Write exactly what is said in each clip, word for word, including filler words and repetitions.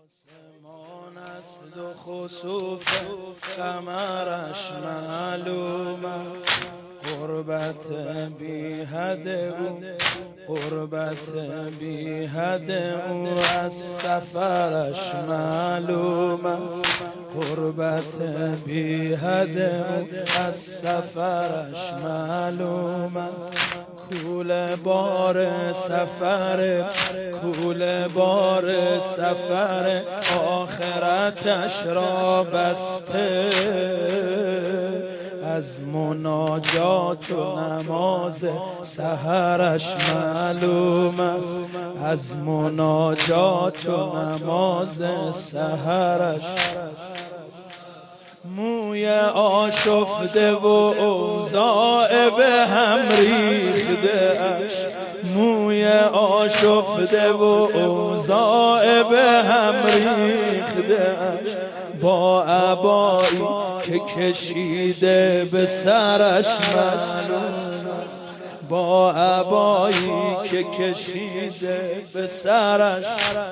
آسمان است و خسوف قمرش معلوم است، غربت بی حد او غربت بی حد او از سفرش معلوم است، غربت بی حد او از سفرش معلوم است. کوله بار سفر کوله بار سفر آخرتش را بسته، از مناجات و نماز سحرش معلوم است، از مناجات و نماز سحرش. موی آشفته و اوضاع به هم ریخته اش، موی آشفته و اوضاع به هم ریخته اش، با عبایی که کشیده به سرش معلوم است، با عبایی که کشیده به سرش.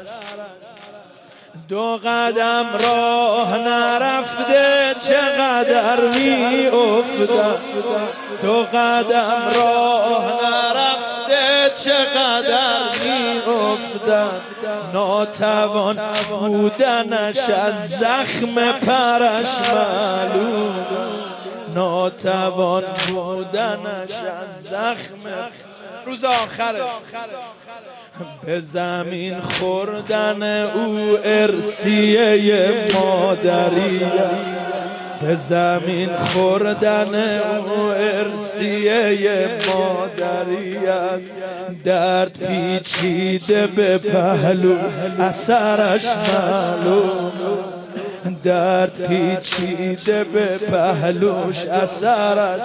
دو قدم راه نرفته چقدر می افتد، دو قدم راه نرفته چقدر می افتد، ناتوان بودنش از زخم پرش معلوم، ناتوان بودنش از زخم. روز آخره به زمین خوردن او ارثیه مادری، به زمین خوردن او ارثیه مادری است، درد پیچیده به پهلو اثرش معلوم است، درد پیچیده به پهلوش اثرش.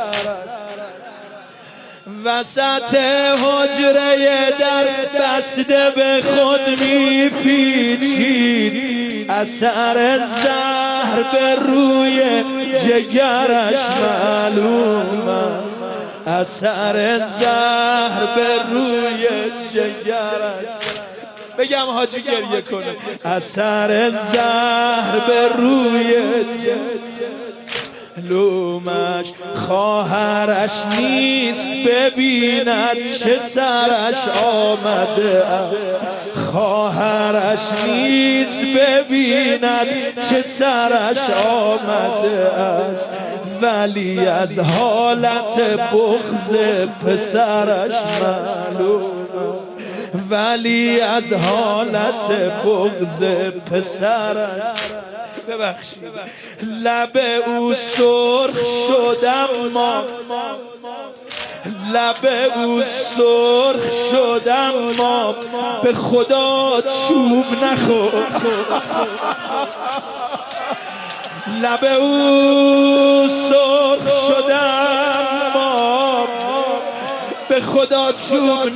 وسط حجره در بسته به خود می پیچید، اثر زهر به روی جگرش معلوم است، اثر زهر به روی جگرش. بگم حاجی گریه کنه. اثر زهر به روی جگرش. لومش خواهرش نیست ببیند چه سرش آمده است، خواهرش نیست ببیند چه سرش آمده است، ولی از حالت بغض پسرش معلوم، ولی از حالت بغض پسرش. ببخشید لب او سرخ شد اما لب او سرخ شد اما به خدا چوب نخور، لب او سرخ شد اما به خدا چوب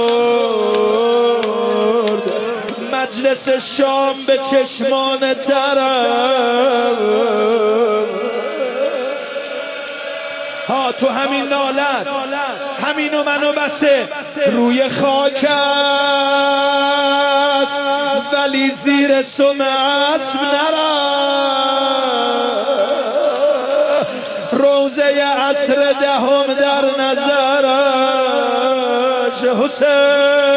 نخورد، مجلس شام به چشمان طرف. ها تو همین نالت همینو منو بسه، روی خاک است ولی زیر سم اسب نرفت، روزه عصر دهم در نظرش حسین